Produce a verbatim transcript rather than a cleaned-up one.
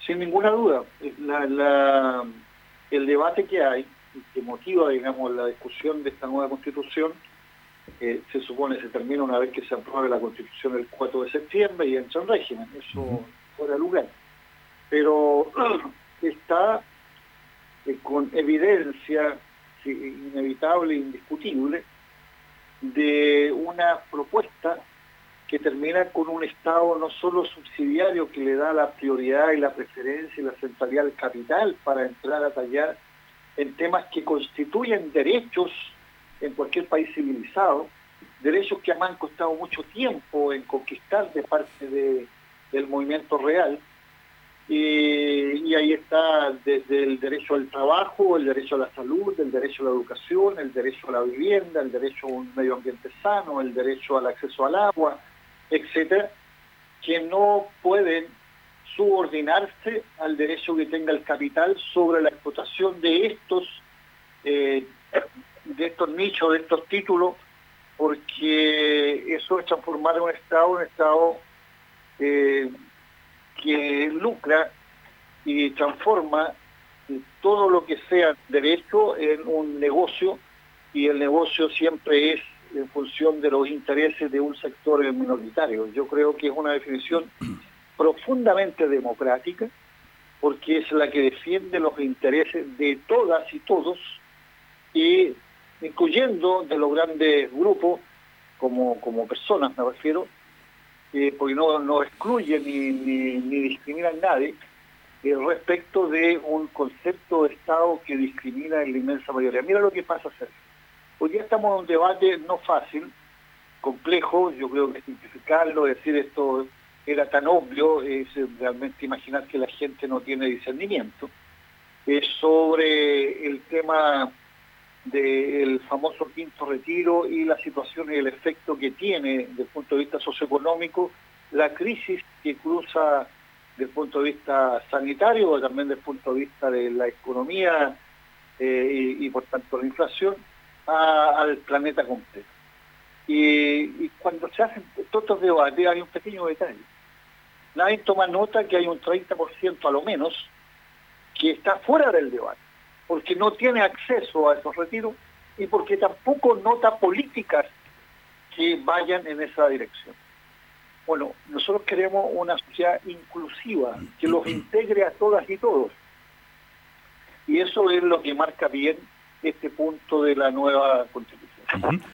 Sin ninguna duda. La, la, el debate que hay, que motiva, digamos, la discusión de esta nueva Constitución, eh, se supone se termina una vez que se apruebe la Constitución el cuatro de septiembre y entra en régimen. Eso uh-huh. fuera lugar. Pero está eh, con evidencia sí, inevitable e indiscutible de una propuesta que termina con un Estado no solo subsidiario que le da la prioridad y la preferencia y la centralidad del capital para entrar a tallar en temas que constituyen derechos en cualquier país civilizado, derechos que me han costado mucho tiempo en conquistar de parte de, del movimiento real, y, y ahí está desde el derecho al trabajo, el derecho a la salud, el derecho a la educación, el derecho a la vivienda, el derecho a un medio ambiente sano, el derecho al acceso al agua, etcétera, que no pueden subordinarse al derecho que tenga el capital sobre la explotación de estos eh, de estos nichos, de estos títulos, porque eso es transformar un Estado un Estado eh, que lucra y transforma todo lo que sea derecho en un negocio, y el negocio siempre es en función de los intereses de un sector minoritario. Yo creo que es una definición profundamente democrática, porque es la que defiende los intereses de todas y todos, y incluyendo de los grandes grupos, como, como personas me refiero, eh, porque no, no excluye ni, ni, ni discrimina a nadie, eh, respecto de un concepto de Estado que discrimina en la inmensa mayoría. Mira lo que pasa, Sergio. Hoy día estamos en un debate no fácil, complejo. Yo creo que simplificarlo, decir esto era tan obvio, es realmente imaginar que la gente no tiene discernimiento, es sobre el tema del famoso quinto retiro y la situación y el efecto que tiene desde el punto de vista socioeconómico la crisis que cruza desde el punto de vista sanitario, pero también desde el punto de vista de la economía eh, y, y por tanto la inflación a, al planeta completo. Y, y cuando se hacen todos estos debates hay un pequeño detalle. Nadie toma nota que hay un treinta por ciento a lo menos que está fuera del debate, porque no tiene acceso a esos retiros y porque tampoco nota políticas que vayan en esa dirección. Bueno, nosotros queremos una sociedad inclusiva, que los integre a todas y todos. Y eso es lo que marca bien este punto de la nueva Constitución.